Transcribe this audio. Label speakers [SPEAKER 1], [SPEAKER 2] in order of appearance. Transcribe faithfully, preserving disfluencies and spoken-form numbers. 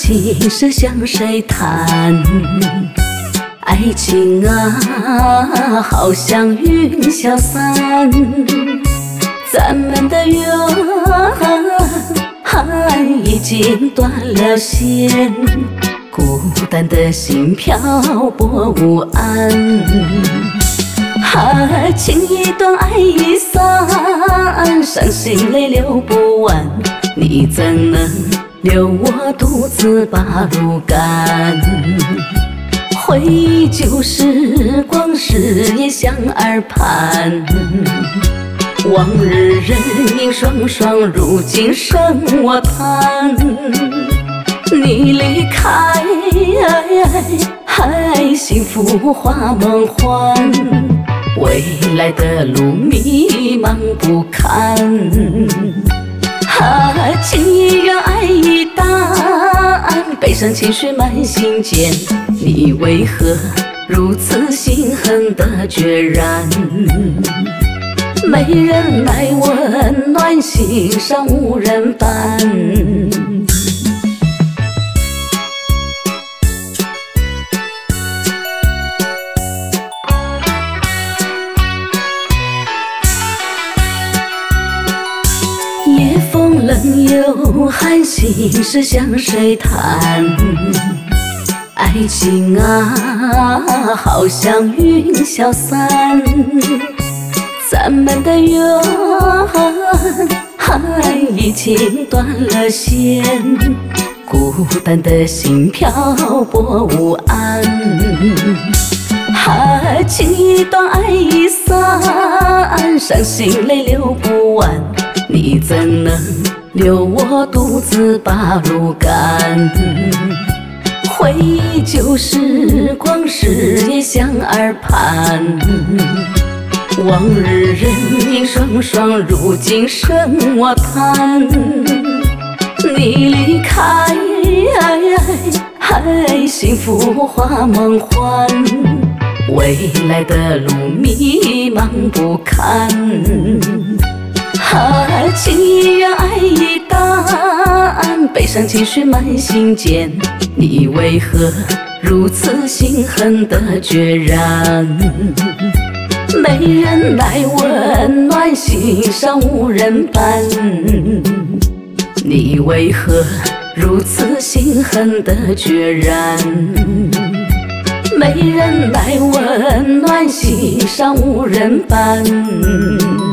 [SPEAKER 1] 心事向谁谈？爱情啊，好像云消散，咱们的缘已经断了线，孤单的心漂泊无岸。啊，情一断，爱一散，伤心泪流不完，你怎能留我独自把路赶？回忆旧时光，誓言向耳畔。往日人影双双，如今剩我叹。你离开，还幸福花梦幻，未来的路迷茫不堪。啊，情一远，爱一淡，悲伤情绪满心间，你为何如此心狠的决然？没人来温暖，心上无人伴。夜风冷又寒，心事向谁谈？爱情啊，好像云消散，咱们的缘已经断了线，孤单的心漂泊无岸。啊，情一断，爱一散，伤心泪流不完，你怎能留我独自把路赶？回忆旧时光，誓言向耳畔。往日人影双双，如今剩我叹。你离开，还幸福花梦幻，未来的路迷茫不堪。啊，情一远，爱一淡，悲伤情绪满心间，你为何如此心狠的决然？没人来温暖，心上无人伴，你为何如此心狠的决然？没人来温暖，心上无人伴。